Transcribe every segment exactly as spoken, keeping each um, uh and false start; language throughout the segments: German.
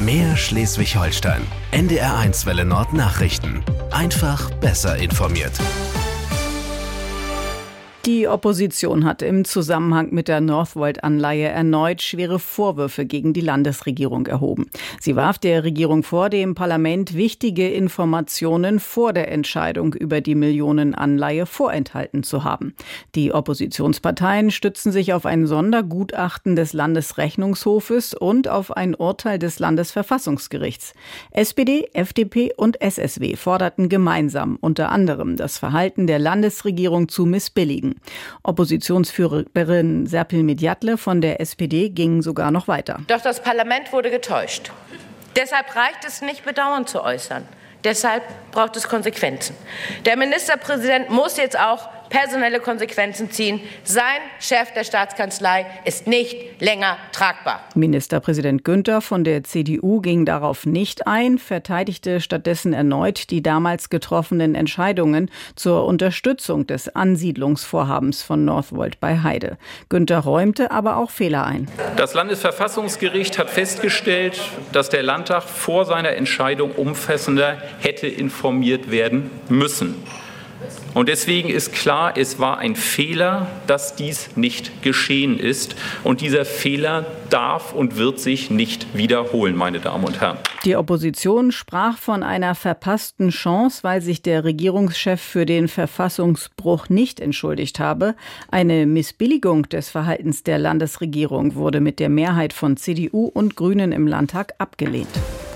Mehr Schleswig-Holstein. N D R eins Welle Nord Nachrichten. Einfach besser informiert. Die Opposition hat im Zusammenhang mit der Northvolt-Anleihe erneut schwere Vorwürfe gegen die Landesregierung erhoben. Sie warf der Regierung vor, dem Parlament wichtige Informationen vor der Entscheidung über die Millionenanleihe vorenthalten zu haben. Die Oppositionsparteien stützen sich auf ein Sondergutachten des Landesrechnungshofes und auf ein Urteil des Landesverfassungsgerichts. S P D, F D P und S S W forderten gemeinsam unter anderem das Verhalten der Landesregierung zu missbilligen. Oppositionsführerin Serpil Medjatle von der S P D ging sogar noch weiter. Doch das Parlament wurde getäuscht. Deshalb reicht es nicht, Bedauern zu äußern. Deshalb braucht es Konsequenzen. Der Ministerpräsident muss jetzt auch personelle Konsequenzen ziehen. Sein Chef der Staatskanzlei ist nicht länger tragbar. Ministerpräsident Günther von der C D U ging darauf nicht ein, verteidigte stattdessen erneut die damals getroffenen Entscheidungen zur Unterstützung des Ansiedlungsvorhabens von Northvolt bei Heide. Günther räumte aber auch Fehler ein. Das Landesverfassungsgericht hat festgestellt, dass der Landtag vor seiner Entscheidung umfassender hätte informiert werden müssen. Und deswegen ist klar, es war ein Fehler, dass dies nicht geschehen ist. Und dieser Fehler darf und wird sich nicht wiederholen, meine Damen und Herren. Die Opposition sprach von einer verpassten Chance, weil sich der Regierungschef für den Verfassungsbruch nicht entschuldigt habe. Eine Missbilligung des Verhaltens der Landesregierung wurde mit der Mehrheit von C D U und Grünen im Landtag abgelehnt.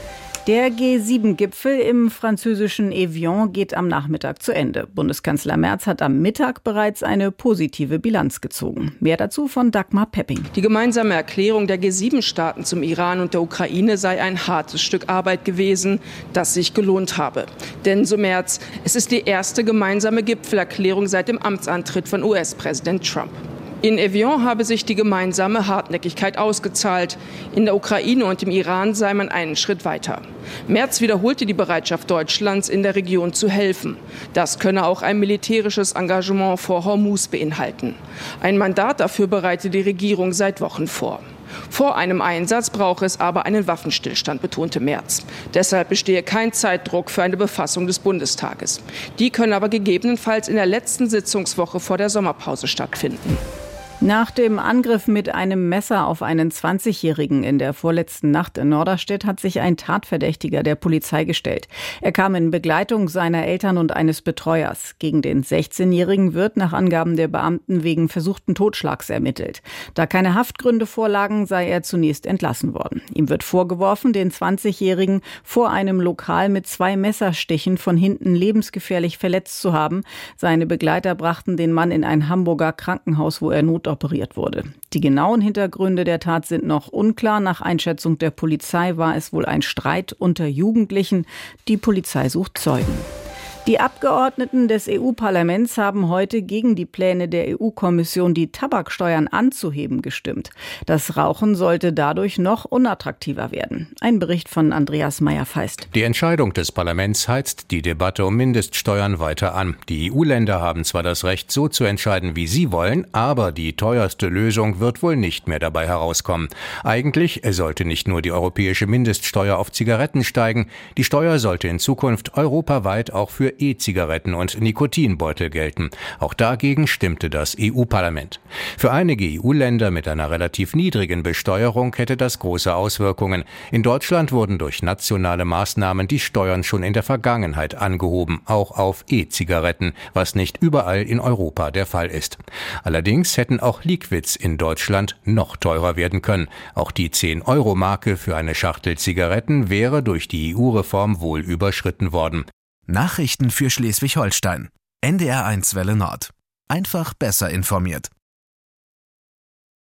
Der G sieben Gipfel im französischen Evian geht am Nachmittag zu Ende. Bundeskanzler Merz hat am Mittag bereits eine positive Bilanz gezogen. Mehr dazu von Dagmar Pepping. Die gemeinsame Erklärung der G sieben Staaten zum Iran und der Ukraine sei ein hartes Stück Arbeit gewesen, das sich gelohnt habe. Denn, so Merz, es ist die erste gemeinsame Gipfelerklärung seit dem Amtsantritt von U S-Präsident Trump. In Evian habe sich die gemeinsame Hartnäckigkeit ausgezahlt. In der Ukraine und im Iran sei man einen Schritt weiter. Merz wiederholte die Bereitschaft Deutschlands, in der Region zu helfen. Das könne auch ein militärisches Engagement vor Hormuz beinhalten. Ein Mandat dafür bereite die Regierung seit Wochen vor. Vor einem Einsatz brauche es aber einen Waffenstillstand, betonte Merz. Deshalb bestehe kein Zeitdruck für eine Befassung des Bundestages. Die könne aber gegebenenfalls in der letzten Sitzungswoche vor der Sommerpause stattfinden. Nach dem Angriff mit einem Messer auf einen zwanzigjährigen in der vorletzten Nacht in Norderstedt hat sich ein Tatverdächtiger der Polizei gestellt. Er kam in Begleitung seiner Eltern und eines Betreuers. Gegen den sechzehnjährigen wird nach Angaben der Beamten wegen versuchten Totschlags ermittelt. Da keine Haftgründe vorlagen, sei er zunächst entlassen worden. Ihm wird vorgeworfen, den zwanzigjährigen vor einem Lokal mit zwei Messerstichen von hinten lebensgefährlich verletzt zu haben. Seine Begleiter brachten den Mann in ein Hamburger Krankenhaus, wo er not operiert wurde. Die genauen Hintergründe der Tat sind noch unklar. Nach Einschätzung der Polizei war es wohl ein Streit unter Jugendlichen. Die Polizei sucht Zeugen. Die Abgeordneten des E U-Parlaments haben heute gegen die Pläne der E U-Kommission, die Tabaksteuern anzuheben, gestimmt. Das Rauchen sollte dadurch noch unattraktiver werden. Ein Bericht von Andreas Meyer-Feist. Die Entscheidung des Parlaments heizt die Debatte um Mindeststeuern weiter an. Die E U-Länder haben zwar das Recht, so zu entscheiden, wie sie wollen, aber die teuerste Lösung wird wohl nicht mehr dabei herauskommen. Eigentlich sollte nicht nur die europäische Mindeststeuer auf Zigaretten steigen, die Steuer sollte in Zukunft europaweit auch für E-Zigaretten und Nikotinbeutel gelten. Auch dagegen stimmte das E U-Parlament. Für einige E U-Länder mit einer relativ niedrigen Besteuerung hätte das große Auswirkungen. In Deutschland wurden durch nationale Maßnahmen die Steuern schon in der Vergangenheit angehoben, auch auf E-Zigaretten, was nicht überall in Europa der Fall ist. Allerdings hätten auch Liquids in Deutschland noch teurer werden können. Auch die zehn-Euro-Marke für eine Schachtel Zigaretten wäre durch die E U-Reform wohl überschritten worden. Nachrichten für Schleswig-Holstein. N D R eins Welle Nord. Einfach besser informiert.